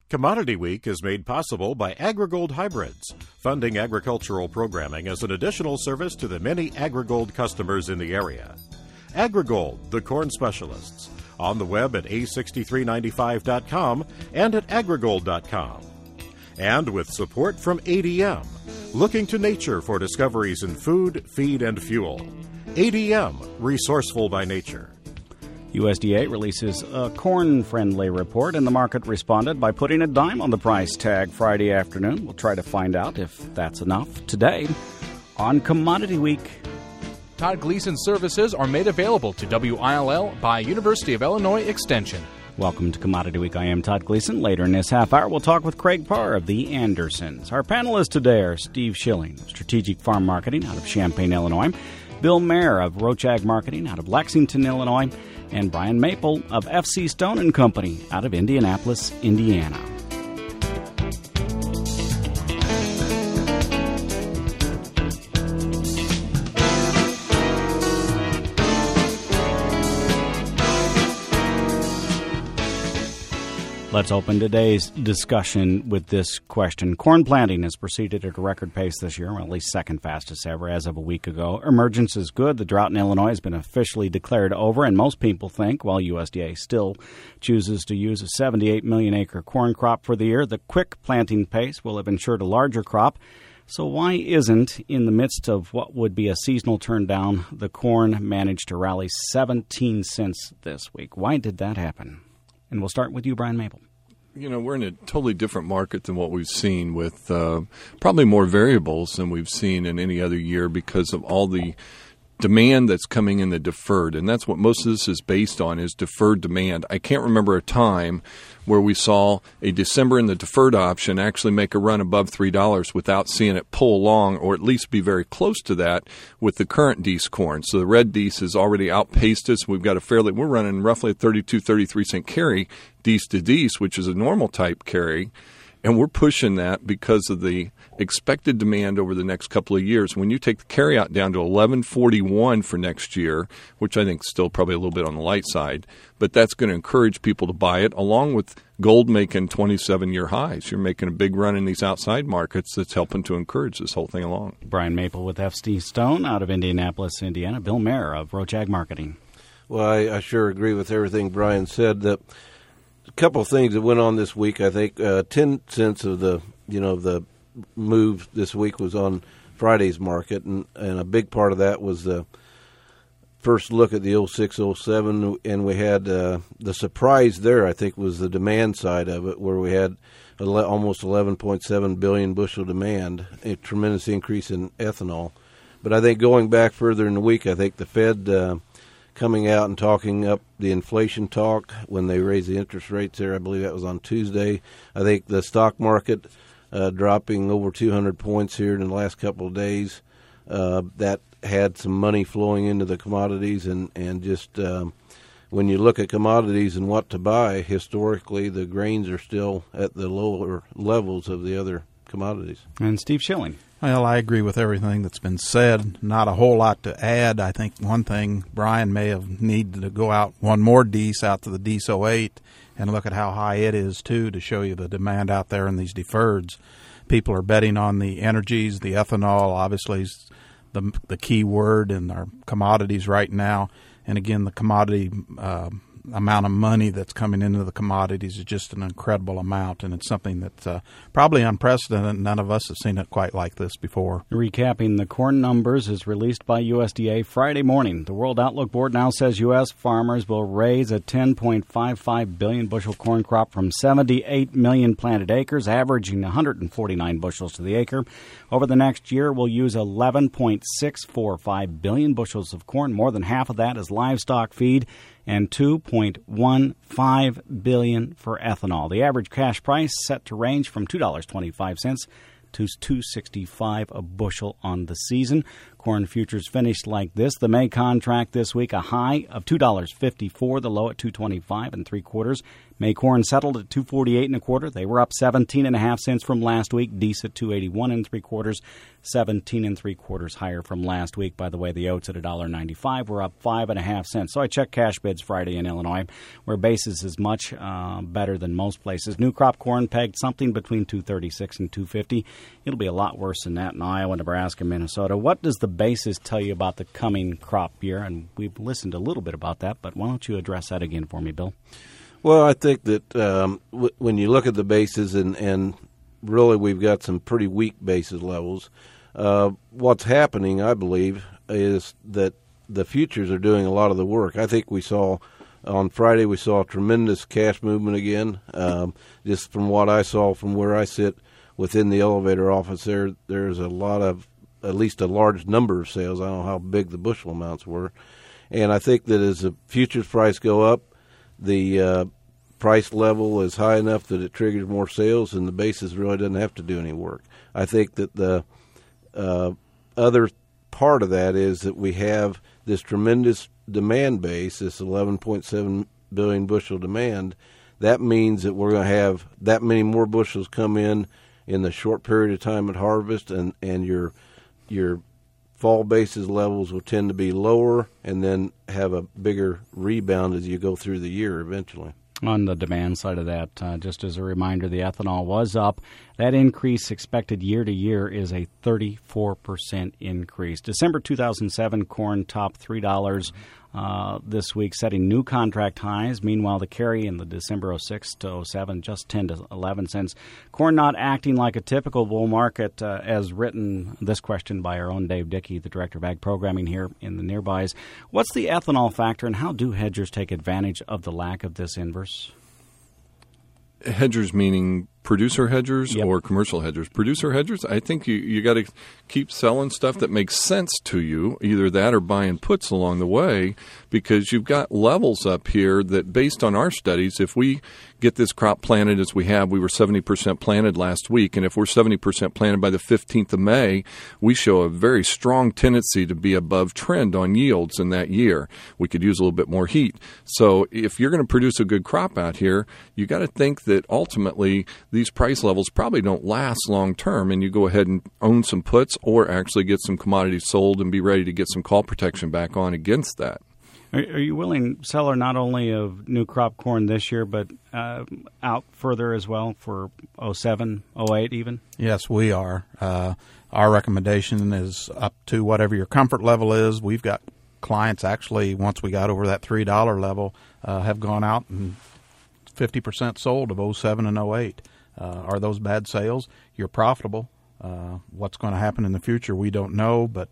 Commodity Week is made possible by AgriGold Hybrids, funding agricultural programming as an additional service to the many AgriGold customers in the area. AgriGold, the corn specialists, on the web at a6395.com and at agrigold.com. And with support from ADM, looking to nature for discoveries in food, feed, and fuel. ADM, resourceful by nature. USDA releases a corn-friendly report, and the market responded by putting a dime on the price tag Friday afternoon. We'll try to find out if that's enough today on Commodity Week. Todd Gleason services are made available to WILL by University of Illinois Extension. Welcome to Commodity Week. I am Todd Gleason. Later in this half hour, we'll talk with Craig Parr of the Andersons. Our panelists today are Steve Schilling of Strategic Farm Marketing out of Champaign, Illinois, Bill Mayer of Roach Ag Marketing out of Lexington, Illinois, and Brian Maple of FC Stone & Company out of Indianapolis, Indiana. Let's open today's discussion with this question. Corn planting has proceeded at a record pace this year, or at least second fastest ever as of a week ago. Emergence is good. The drought in Illinois has been officially declared over, and most people think, while USDA still chooses to use a 78 million acre corn crop for the year, the quick planting pace will have ensured a larger crop. So why isn't, in the midst of what would be a seasonal turndown, the corn managed to rally 17 cents this week? Why did that happen? And we'll start with you, Brian Maple. You know, we're in a totally different market than what we've seen with probably more variables than we've seen in any other year because of all the demand that's coming in the deferred. And that's what most of this is based on, is deferred demand. I can't remember a time where we saw a December in the deferred option actually make a run above $3 without seeing it pull along, or at least be very close to that with the current Deese corn. So the red Deese has already outpaced us. We're running roughly a 32, 33 cent carry Deese to Deese, which is a normal type carry. And we're pushing that because of the expected demand over the next couple of years. When you take the carryout down to $11.41 for next year, which I think is still probably a little bit on the light side, but that's going to encourage people to buy it, along with gold making 27-year highs. You're making a big run in these outside markets that's helping to encourage this whole thing along. Brian Maple with FC Stone out of Indianapolis, Indiana. Bill Mayer of Roach Ag Marketing. Well, I sure agree with everything Brian said. A couple of things that went on this week. I think 10 cents of the move this week was on Friday's market, and a big part of that was the first look at the 06-07, and we had the surprise there, I think, was the demand side of it, where we had almost 11.7 billion bushel demand, a tremendous increase in ethanol. But I think going back further in the week, I think the Fed coming out and talking up the inflation talk when they raised the interest rates there, I believe that was on Tuesday. I think the stock market dropping over 200 points here in the last couple of days, that had some money flowing into the commodities, and just when you look at commodities and what to buy, historically the grains are still at the lower levels of the other commodities. And Steve Schilling. Well, I agree with everything that's been said. Not a whole lot to add. I think one thing, Brian may have needed to go out one more Deese out to the Deese 08 and look at how high it is, too, to show you the demand out there in these deferreds. People are betting on the energies. The ethanol, obviously, is the key word in our commodities right now. And, again, the commodity amount of money that's coming into the commodities is just an incredible amount, and it's something that's probably unprecedented. None of us have seen it quite like this before. Recapping the corn numbers is released by USDA Friday morning. The World Outlook Board now says U.S. farmers will raise a 10.55 billion bushel corn crop from 78 million planted acres, averaging 149 bushels to the acre. Over the next year, we'll use 11.645 billion bushels of corn. More than half of that is livestock feed, and $2.15 billion for ethanol. The average cash price set to range from $2.25 to $2.65 a bushel on the season. Corn futures finished like this. The May contract this week, a high of $2.54, the low at $2.25 3/4. May corn settled at $2.48 1/4. They were up 17.5 cents from last week. Deese at $2.81 3/4, 17 3/4 higher from last week. By the way, the oats at $1.95 were up 5.5 cents. So I checked cash bids Friday in Illinois, where basis is much better than most places. New crop corn pegged something between $2.36 and $2.50. It'll be a lot worse than that in Iowa, Nebraska, Minnesota. What does the basis tell you about the coming crop year? And we've listened a little bit about that, but why don't you address that again for me, Bill? Well, I think that when you look at the bases, and really we've got some pretty weak basis levels, what's happening, I believe, is that the futures are doing a lot of the work. I think we saw on Friday, we saw a tremendous cash movement again. Just from what I saw from where I sit within the elevator office, there's a lot of, at least a large number of sales. I don't know how big the bushel amounts were. And I think that as the futures price go up, the price level is high enough that it triggers more sales, and the basis really doesn't have to do any work. I think that the other part of that is that we have this tremendous demand base, this 11.7 billion bushel demand. That means that we're going to have that many more bushels come in the short period of time at harvest, and your fall basis levels will tend to be lower and then have a bigger rebound as you go through the year eventually. On the demand side of that, just as a reminder, the ethanol was up. That increase expected year to year is a 34% increase. December 2007, corn topped $3 this week, setting new contract highs. Meanwhile, the carry in the December 06 to 07, just 10 to 11 cents. Corn not acting like a typical bull market, as written, this question by our own Dave Dickey, the Director of Ag Programming here in the Nearbys. What's the ethanol factor, and how do hedgers take advantage of the lack of this inverse? Hedgers meaning producer hedgers Yep. or commercial hedgers? Producer hedgers, I think you got to keep selling stuff that makes sense to you, either that or buying puts along the way, because you've got levels up here that, based on our studies, if we get this crop planted as we have, we were 70% planted last week, and if we're 70% planted by the 15th of May, we show a very strong tendency to be above trend on yields in that year. We could use a little bit more heat. So if you're going to produce a good crop out here, you got to think that ultimately these price levels probably don't last long term, and you go ahead and own some puts or actually get some commodities sold and be ready to get some call protection back on against that. Are you willing seller not only of new crop corn this year, but out further as well for 07, 08 even? Yes, we are. Our recommendation is up to whatever your comfort level is. We've got clients actually, once we got over that $3 level, have gone out and 50% sold of 07 and 08. Are those bad sales? You're profitable. What's going to happen in the future, we don't know, but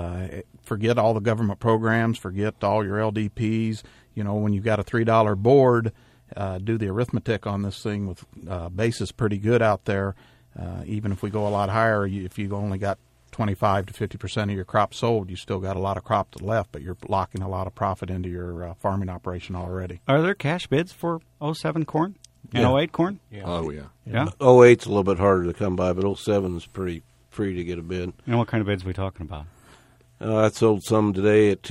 forget all the government programs, forget all your LDPs. You know, when you've got a $3 board, do the arithmetic on this thing with basis pretty good out there. Even if we go a lot higher, if you only got 25 to 50% of your crop sold, you still got a lot of crop to left, but you're locking a lot of profit into your farming operation already. Are there cash bids for 07 corn and 08 corn? Yeah. Oh, yeah. Yeah? 08's a little bit harder to come by, but 07 is pretty free to get a bid. And what kind of bids are we talking about? I sold some today at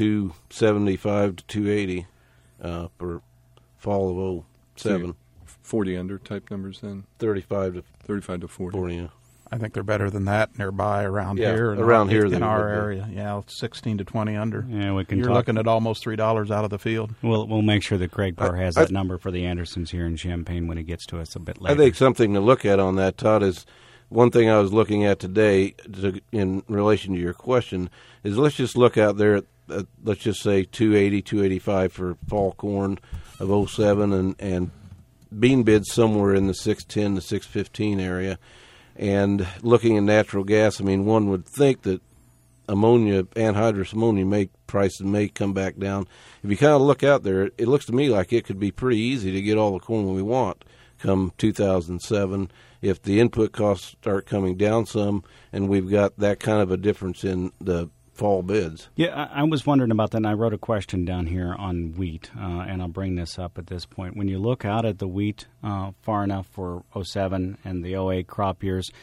$2.75 to $2.80 for fall of 07. 40 under type numbers then? 35 to 40. yeah. I think they're better than that nearby around Yeah, here. around here in they our would be. area. Yeah, 16 to 20 under. Yeah, we can You're talk. looking at almost $3 out of the field. We'll make sure that Craig Parr has that number for the Andersons here in Champaign when he gets to us a bit later. I think something to look at on that, Todd, is one thing I was looking at today in relation to your question is let's just look out there at let's just say 280, 285 for fall corn of 07 and bean bids somewhere in the 610 to 615 area. And looking at natural gas, I mean, one would think that ammonia, anhydrous ammonia prices may come back down. If you kind of look out there, it looks to me like it could be pretty easy to get all the corn we want come 2007 if the input costs start coming down some and we've got that kind of a difference in the fall bids. Yeah, I was wondering about that, and I wrote a question down here on wheat, and I'll bring this up at this point. When you look out at the wheat far enough for 07 and the 08 crop years,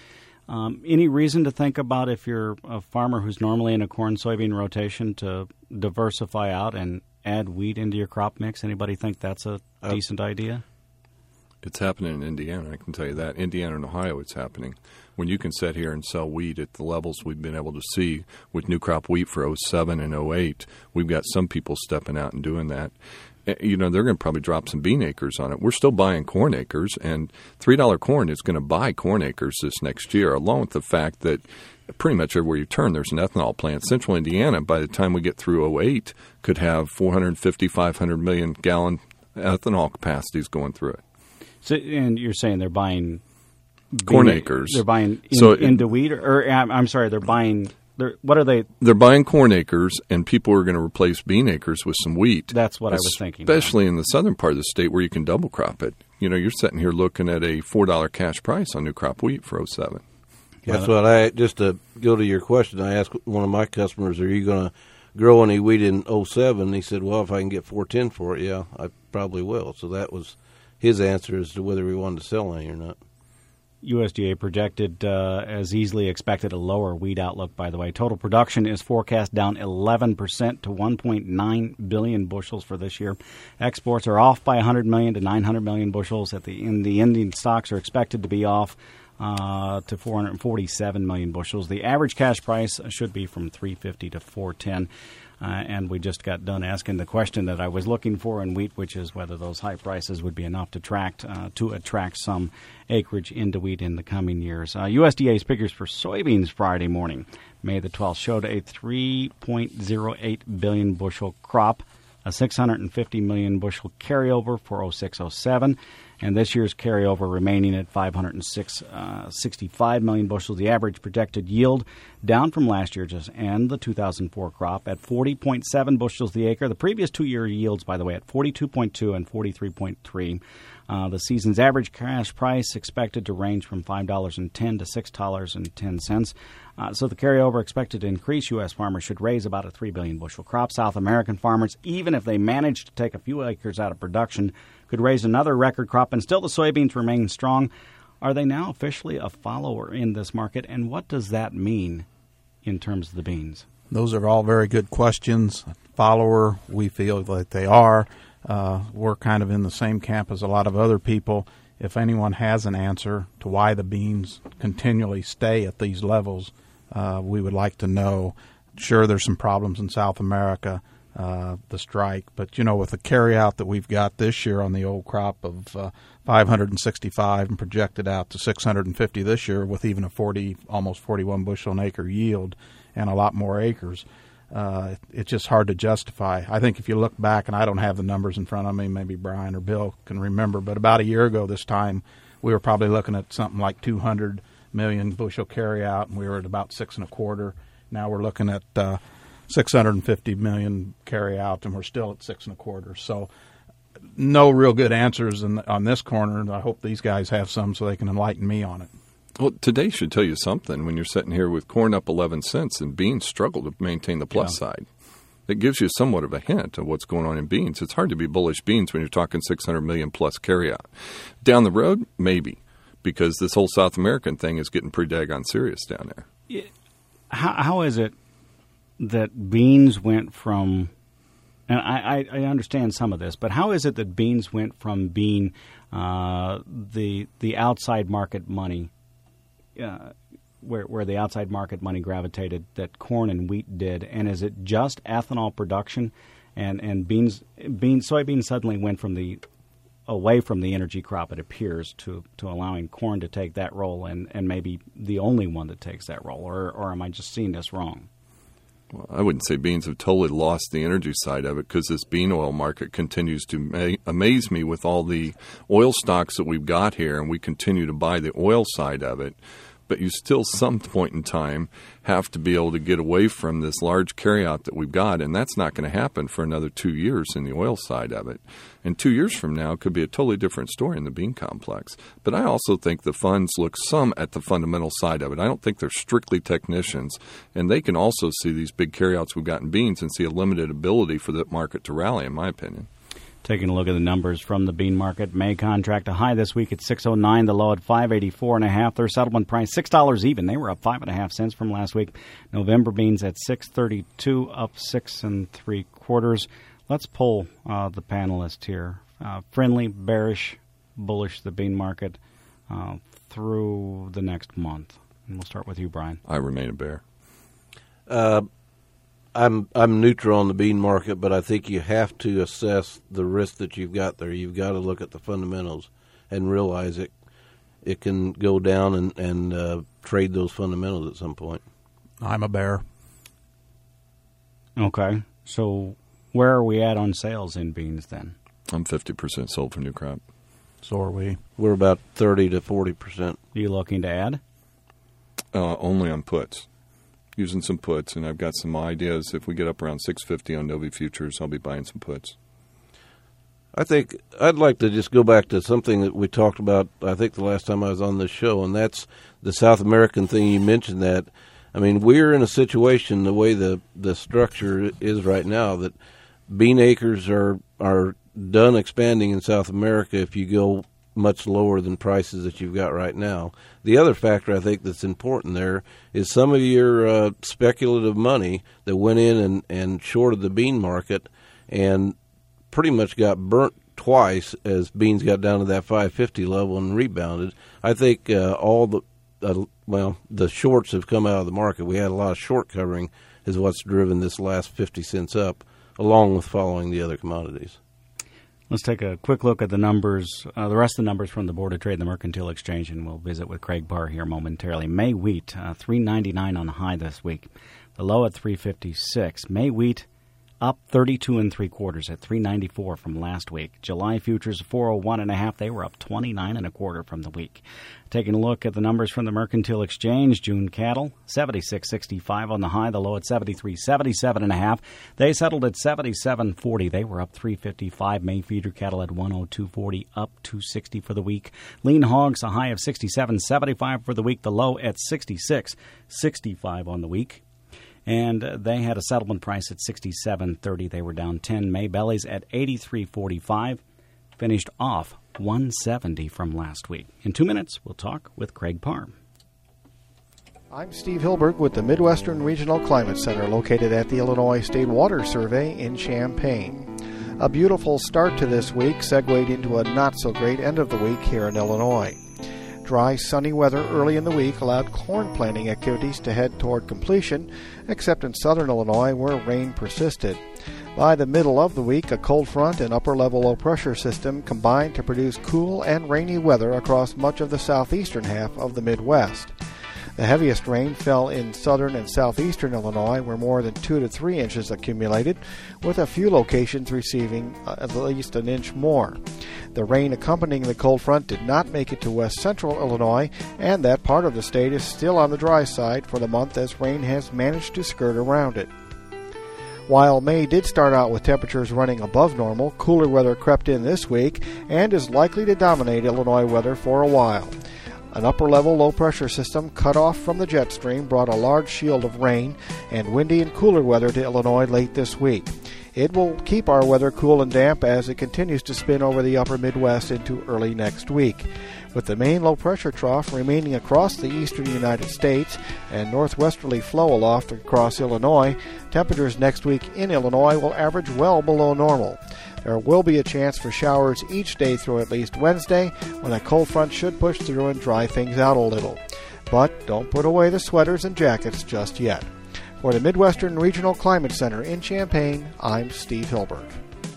Any reason to think about, if you're a farmer who's normally in a corn-soybean rotation, to diversify out and add wheat into your crop mix? Anybody think that's a decent idea? It's happening in Indiana, I can tell you that. Indiana and Ohio, it's happening. When you can sit here and sell wheat at the levels we've been able to see with new crop wheat for 07 and 08, we've got some people stepping out and doing that. You know, they're going to probably drop some bean acres on it. We're still buying corn acres, and $3 corn is going to buy corn acres this next year, along with the fact that pretty much everywhere you turn, there's an ethanol plant. Central Indiana, by the time we get through 08, could have 450, 500 million gallon ethanol capacities going through it. So, and you're saying they're buying corn acres. They're buying into wheat, or I'm sorry, they're buying. What are they? They're buying corn acres, and people are going to replace bean acres with some wheat. That's what I was thinking. Especially in the southern part of the state where you can double crop it. You know, you're sitting here looking at a $4 cash price on new crop wheat for 07. That's what just to go to your question, I asked one of my customers, are you going to grow any wheat in 07? He said, well, if I can get $4.10 for it, yeah, I probably will. So that was his answer as to whether we wanted to sell any or not. USDA projected, as easily expected, a lower wheat outlook, by the way. Total production is forecast down 11% to 1.9 billion bushels for this year. Exports are off by 100 million to 900 million bushels. The Indian stocks are expected to be off to 447 million bushels. The average cash price should be from $3.50 to $4.10. And we just got done asking the question that I was looking for in wheat, which is whether those high prices would be enough to attract some acreage into wheat in the coming years. USDA's figures for soybeans Friday morning, May the 12th, showed a 3.08 billion bushel crop, a 650 million bushel carryover for 06-07, and this year's carryover remaining at 565 million bushels. The average projected yield down from last year's and the 2004 crop at 40.7 bushels the acre. The previous 2-year yields, by the way, at 42.2 and 43.3. The season's average cash price expected to range from $5.10 to $6.10. So the carryover expected to increase. U.S. farmers should raise about a 3 billion bushel crop. South American farmers, even if they manage to take a few acres out of production, could raise another record crop, and still the soybeans remain strong. Are they now officially a follower in this market, and what does that mean in terms of the beans? Those are all very good questions. Follower, we feel that they are. We're kind of in the same camp as a lot of other people. If anyone has an answer to why the beans continually stay at these levels, we would like to know. Sure, there's some problems in South America, the strike, but, you know, with the carryout that we've got this year on the old crop of 565 and projected out to 650 this year with even a almost 41 bushel an acre yield and a lot more acres, it's just hard to justify. I think if you look back, and I don't have the numbers in front of me, maybe Brian or Bill can remember, but about a year ago this time, we were probably looking at something like 200 million bushel carryout, and we were at about 6.25. Now we're looking at 650 million carryout, and we're still at 6.25. So no real good answers on this corner, and I hope these guys have some so they can enlighten me on it. Well, today should tell you something when you're sitting here with corn up 11 cents and beans struggle to maintain the plus side. It gives you somewhat of a hint of what's going on in beans. It's hard to be bullish beans when you're talking 600 million plus carryout. Down the road, maybe, because this whole South American thing is getting pretty daggone serious down there. How is it that beans went from, and I understand some of this, but how is it that beans went from being the outside market money, where the outside market money gravitated, that corn and wheat did, and is it just ethanol production, and soybeans suddenly went away from the energy crop, it appears, to allowing corn to take that role, and maybe the only one that takes that role, or am I just seeing this wrong? Well, I wouldn't say beans have totally lost the energy side of it, because this bean oil market continues to amaze me with all the oil stocks that we've got here, and we continue to buy the oil side of it. But you still, some point in time, have to be able to get away from this large carryout that we've got, and that's not going to happen for another 2 years in the oil side of it. And 2 years from now could be a totally different story in the bean complex. But I also think the funds look some at the fundamental side of it. I don't think they're strictly technicians, and they can also see these big carryouts we've got in beans and see a limited ability for the market to rally, in my opinion. Taking a look at the numbers from the bean market, May contract a high this week at $6.09, the low at $5.84.5. Their settlement price $6 even. They were up 5.5 cents from last week. November beans at $6.32, up 6 3/4. Let's poll the panelists here. Friendly, bearish, bullish the bean market through the next month. And we'll start with you, Brian. I remain a bear. I'm neutral on the bean market, but I think you have to assess the risk that you've got there. You've got to look at the fundamentals and realize it can go down and trade those fundamentals at some point. I'm a bear. Okay. So where are we at on sales in beans then? I'm 50% sold for new crop. So are we. We're about 30 to 40%. Are you looking to add? Only on puts. Using some puts, and I've got some ideas. If we get up around 650 on Novi futures, I'll be buying some puts. I think I'd like to just go back to something that we talked about, I think, the last time I was on this show, and that's the South American thing. You mentioned that. I mean, we're in a situation, the way the structure is right now, that bean acres are done expanding in South America if you go much lower than prices that you've got right now. The other factor I think that's important there is some of your speculative money that went in and shorted the bean market and pretty much got burnt twice as beans got down to that 550 level and rebounded. I think all the shorts have come out of the market. We had a lot of short covering is what's driven this last 50 cents up, along with following the other commodities. Let's take a quick look at the numbers, the rest of the numbers from the Board of Trade and the Mercantile Exchange, and we'll visit with Craig Parr here momentarily. May wheat, $3.99 on the high this week. The low at $3.56. May wheat up 32 3/4 at $3.94 from last week. July futures 401.5. They were up 29 1/4 from the week. Taking a look at the numbers from the Mercantile Exchange, June cattle 76.65 on the high, the low at 73.77.5. They settled at 77.40. They were up 3.55. May feeder cattle at 102.40, up 2.60 for the week. Lean hogs a high of 67.75 for the week, the low at 66.65 on the week. And they had a settlement price at $67.30. They were down 10. May bellies at $83.45, finished off $170 from last week. In 2 minutes, we'll talk with Craig Parr. I'm Steve Hilberg with the Midwestern Regional Climate Center located at the Illinois State Water Survey in Champaign. A beautiful start to this week segued into a not-so-great end of the week here in Illinois. Dry, sunny weather early in the week allowed corn planting activities to head toward completion, except in southern Illinois where rain persisted. By the middle of the week, a cold front and upper-level low-pressure system combined to produce cool and rainy weather across much of the southeastern half of the Midwest. The heaviest rain fell in southern and southeastern Illinois, where more than 2 to 3 inches accumulated, with a few locations receiving at least an inch more. The rain accompanying the cold front did not make it to west central Illinois, and that part of the state is still on the dry side for the month as rain has managed to skirt around it. While May did start out with temperatures running above normal, cooler weather crept in this week and is likely to dominate Illinois weather for a while. An upper-level low-pressure system cut off from the jet stream brought a large shield of rain and windy and cooler weather to Illinois late this week. It will keep our weather cool and damp as it continues to spin over the upper Midwest into early next week. With the main low-pressure trough remaining across the eastern United States and northwesterly flow aloft across Illinois, temperatures next week in Illinois will average well below normal. There will be a chance for showers each day through at least Wednesday, when a cold front should push through and dry things out a little. But don't put away the sweaters and jackets just yet. For the Midwestern Regional Climate Center in Champaign, I'm Steve Hilberg.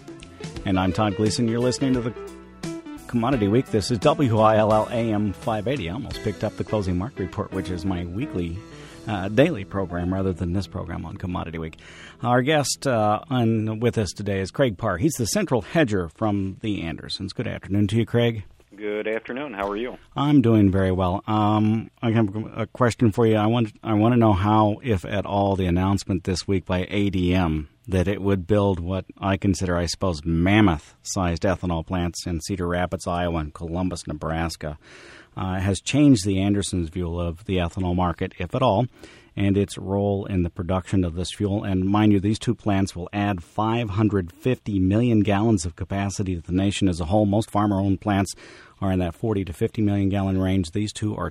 And I'm Todd Gleason. You're listening to the Commodity Week. This is WILL AM 580. I almost picked up the closing market report, which is my weekly daily program rather than this program on Commodity Week. Our guest with us today is Craig Parr. He's the central hedger from the Andersons. Good afternoon to you, Craig. Good afternoon. How are you? I'm doing very well. I have a question for you. I want to know how, if at all, the announcement this week by ADM that it would build what I consider, I suppose, mammoth-sized ethanol plants in Cedar Rapids, Iowa, and Columbus, Nebraska, has changed the Andersons' view of the ethanol market, if at all. and its role in the production of this fuel. And mind you, these two plants will add 550 million gallons of capacity to the nation as a whole. Most farmer-owned plants are in that 40 to 50 million gallon range. These two are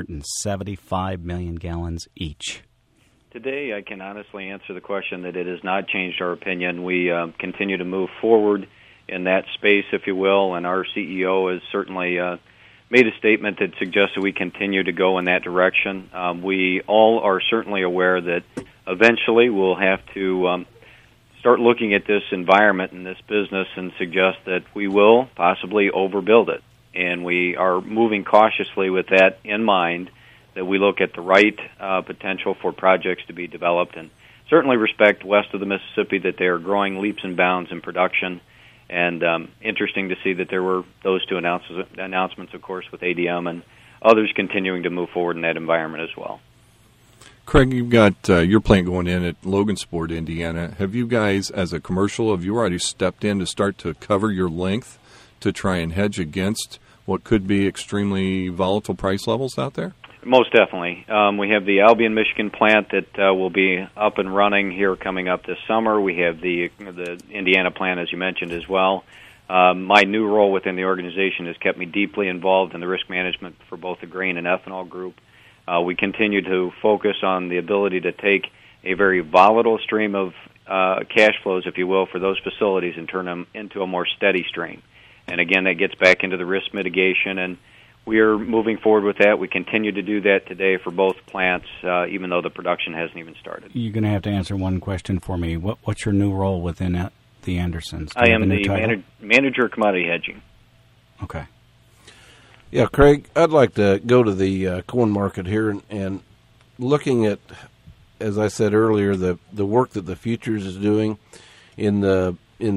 275 million gallons each. Today, I can honestly answer the question that it has not changed our opinion. We continue to move forward in that space, if you will, and our CEO has certainly made a statement that suggests that we continue to go in that direction. We all are certainly aware that eventually we'll have to start looking at this environment and this business and suggest that we will possibly overbuild it. And we are moving cautiously with that in mind, that we look at the right potential for projects to be developed, and certainly respect west of the Mississippi that they are growing leaps and bounds in production. And interesting to see that there were those two announcements, of course, with ADM and others continuing to move forward in that environment as well. Craig, you've got your plant going in at Logansport, Indiana. Have you guys, as a commercial, have you already stepped in to start to cover your length to try and hedge against what could be extremely volatile price levels out there? Most definitely. We have the Albion, Michigan plant that will be up and running here coming up this summer. We have the Indiana plant, as you mentioned, as well. My new role within the organization has kept me deeply involved in the risk management for both the grain and ethanol group. We continue to focus on the ability to take a very volatile stream of cash flows, if you will, for those facilities and turn them into a more steady stream. And again, that gets back into the risk mitigation, and we are moving forward with that. We continue to do that today for both plants, even though the production hasn't even started. You're going to have to answer one question for me. What's your new role within the Andersons? I am the manager of commodity hedging. Okay. Yeah, Craig, I'd like to go to the corn market here and looking at, as I said earlier, the work that the futures is doing in the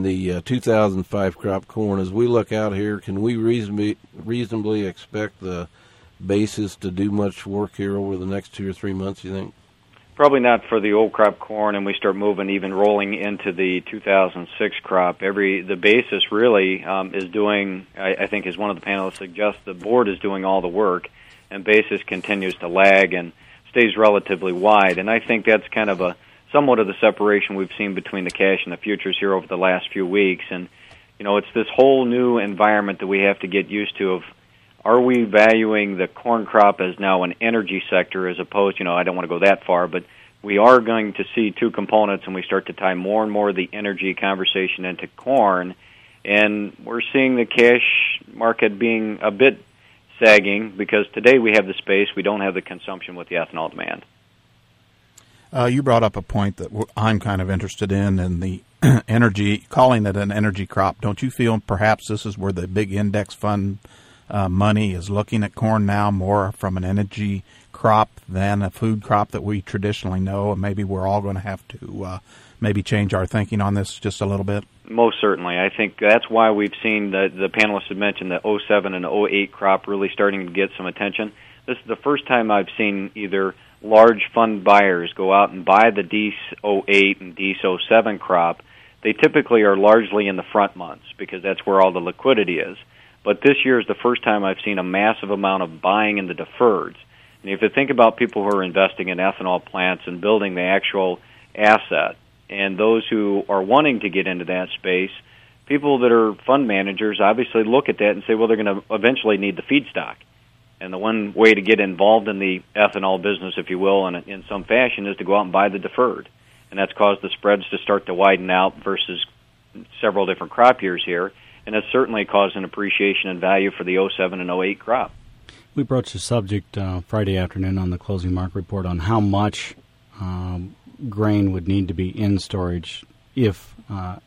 2005 crop corn. As we look out here, can we reasonably expect the basis to do much work here over the next 2 or 3 months, you think? Probably not for the old crop corn, and we start moving, even rolling into the 2006 crop. The basis really is doing, I think as one of the panelists suggests, the board is doing all the work, and basis continues to lag and stays relatively wide. And I think that's kind of somewhat of the separation we've seen between the cash and the futures here over the last few weeks. And, it's this whole new environment that we have to get used to of, are we valuing the corn crop as now an energy sector as opposed, I don't want to go that far, but we are going to see two components, and we start to tie more and more of the energy conversation into corn. And we're seeing the cash market being a bit sagging because today we have the space, we don't have the consumption with the ethanol demand. You brought up a point that I'm kind of interested in the energy, calling it an energy crop. Don't you feel perhaps this is where the big index fund money is looking at corn now more from an energy crop than a food crop that we traditionally know? And maybe we're all going to have to maybe change our thinking on this just a little bit? Most certainly. I think that's why we've seen the panelists had mentioned the 07 and 08 crop really starting to get some attention. This is the first time I've seen either large fund buyers go out and buy the DEES 08 and DEES 07 crop. They typically are largely in the front months because that's where all the liquidity is. But this year is the first time I've seen a massive amount of buying in the deferreds. And if you think about people who are investing in ethanol plants and building the actual asset, and those who are wanting to get into that space, people that are fund managers obviously look at that and say, well, they're going to eventually need the feedstock. And the one way to get involved in the ethanol business, if you will, in some fashion, is to go out and buy the deferred. And that's caused the spreads to start to widen out versus several different crop years here. And it's certainly caused an appreciation in value for the 07 and 08 crop. We broached the subject Friday afternoon on the Closing Market Report on how much grain would need to be in storage if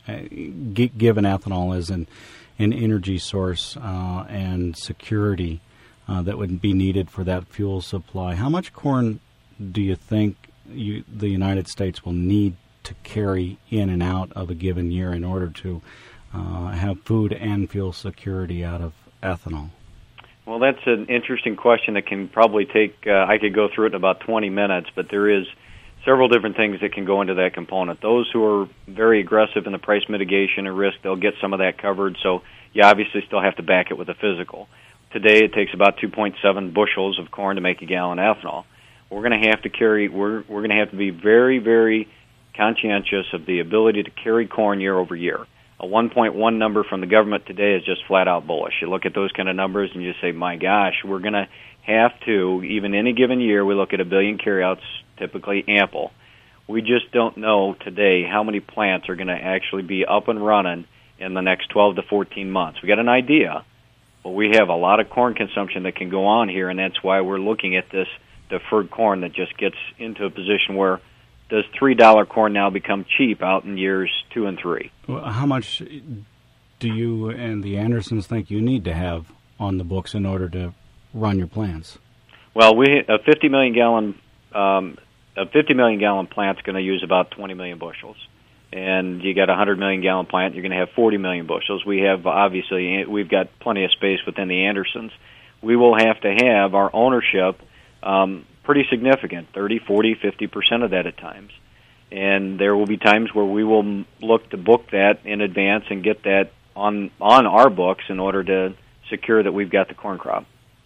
given ethanol as an energy source and security that would be needed for that fuel supply. How much corn do you think the United States will need to carry in and out of a given year in order to have food and fuel security out of ethanol? Well, that's an interesting question that can probably take, I could go through it in about 20 minutes, but there is several different things that can go into that component. Those who are very aggressive in the price mitigation and risk, they'll get some of that covered, so you obviously still have to back it with a physical. Today it takes about 2.7 bushels of corn to make a gallon of ethanol. we're going to have to carry. We're going to have to be very, very conscientious of the ability to carry corn year over year. A 1.1 number from the government today is just flat out bullish. You look at those kind of numbers and you say, my gosh, we're going to have to, even any given year, we look at 1 billion carryouts, typically ample. We just don't know today how many plants are going to actually be up and running in the next 12 to 14 months. We got an idea, but we have a lot of corn consumption that can go on here, and that's why we're looking at this deferred corn that just gets into a position where does $3 corn now become cheap out in years 2 and 3? Well, how much do you and the Andersons think you need to have on the books in order to run your plants? Well, a 50 million gallon plant's going to use about 20 million bushels, and you got a 100 million gallon plant, you're going to have 40 million bushels. We've got plenty of space within the Andersons. We will have to have our ownership pretty significant, 30, 40, 50% of that at times. And there will be times where we will look to book that in advance and get that on our books in order to secure that we've got the corn crop.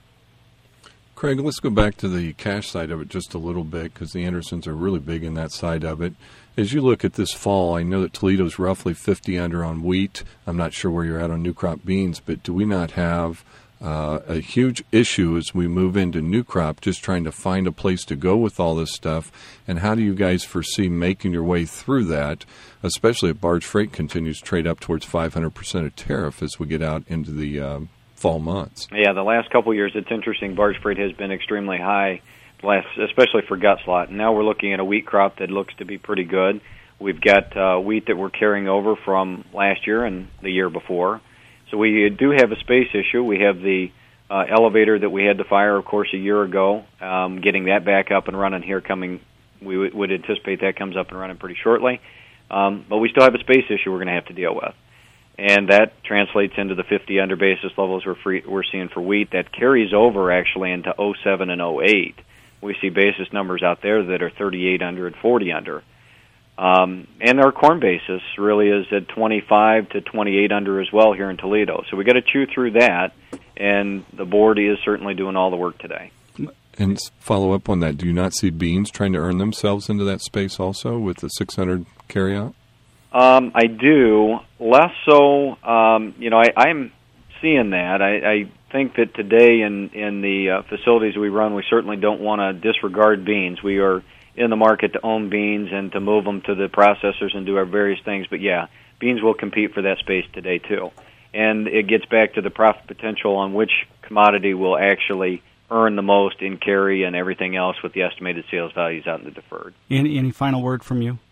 Craig, let's go back to the cash side of it just a little bit, because the Andersons are really big in that side of it. As you look at this fall, I know that Toledo's roughly 50 under on wheat. I'm not sure where you're at on new crop beans, but do we not have a huge issue as we move into new crop, just trying to find a place to go with all this stuff? And how do you guys foresee making your way through that, especially if barge freight continues to trade up towards 500% of tariff as we get out into the fall months? Yeah, the last couple of years, it's interesting. Barge freight has been extremely high, especially for gut slot. And now we're looking at a wheat crop that looks to be pretty good. We've got wheat that we're carrying over from last year and the year before. So we do have a space issue. We have the elevator that we had to fire, of course, a year ago. Getting that back up and running here we would anticipate that comes up and running pretty shortly. But we still have a space issue we're going to have to deal with. And that translates into the 50 under basis levels we're seeing for wheat. That carries over, actually, into 07 and 08. We see basis numbers out there that are 38 under and 40 under. And our corn basis really is at 25 to 28 under as well here in Toledo. So we got to chew through that, and the board is certainly doing all the work today. And follow up on that, do you not see beans trying to earn themselves into that space also with the 600 carryout? I do. Less so. I'm seeing that. I think that today in the facilities we run, we certainly don't want to disregard beans. We are in the market to own beans and to move them to the processors and do our various things. But, yeah, beans will compete for that space today, too. And it gets back to the profit potential on which commodity will actually earn the most in carry and everything else with the estimated sales values out in the deferred. Any final word from you?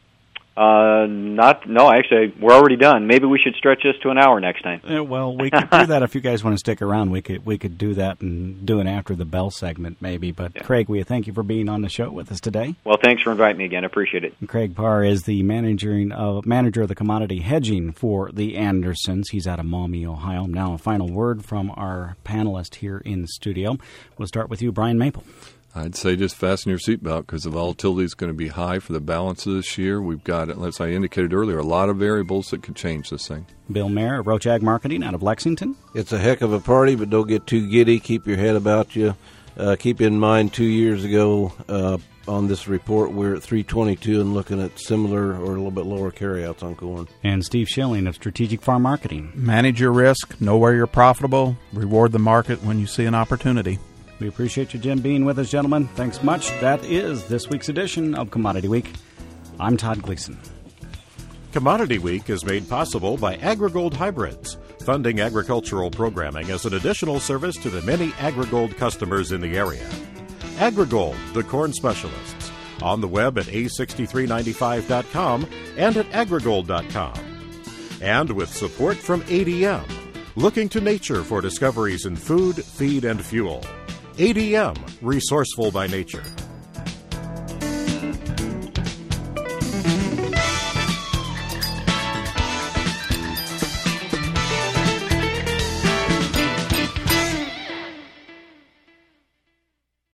No, actually, we're already done. Maybe we should stretch this to an hour next time. Well, we could do that if you guys want to stick around. We could do that and do it after the bell segment, maybe. But yeah. Craig, we thank you for being on the show with us today. Well, thanks for inviting me again. I appreciate it. And Craig Parr is the manager of the commodity hedging for the Andersons. He's out of Maumee, Ohio. Now, a final word from our panelist here in the studio. We'll start with you, Brian Maple. I'd say just fasten your seatbelt because the volatility is going to be high for the balance of this year. We've got, as I indicated earlier, a lot of variables that could change this thing. Bill Mayer, Roach Ag Marketing out of Lexington. It's a heck of a party, but don't get too giddy. Keep your head about you. Keep in mind 2 years ago on this report, we're at 322 and looking at similar or a little bit lower carryouts on corn. And Steve Schilling of Strategic Farm Marketing. Manage your risk. Know where you're profitable. Reward the market when you see an opportunity. We appreciate you, Jim, being with us, gentlemen. Thanks much. That is this week's edition of Commodity Week. I'm Todd Gleason. Commodity Week is made possible by AgriGold Hybrids, funding agricultural programming as an additional service to the many AgriGold customers in the area. AgriGold, the corn specialists, on the web at a6395.com and at agrigold.com. And with support from ADM, looking to nature for discoveries in food, feed, and fuel. ADM, resourceful by nature.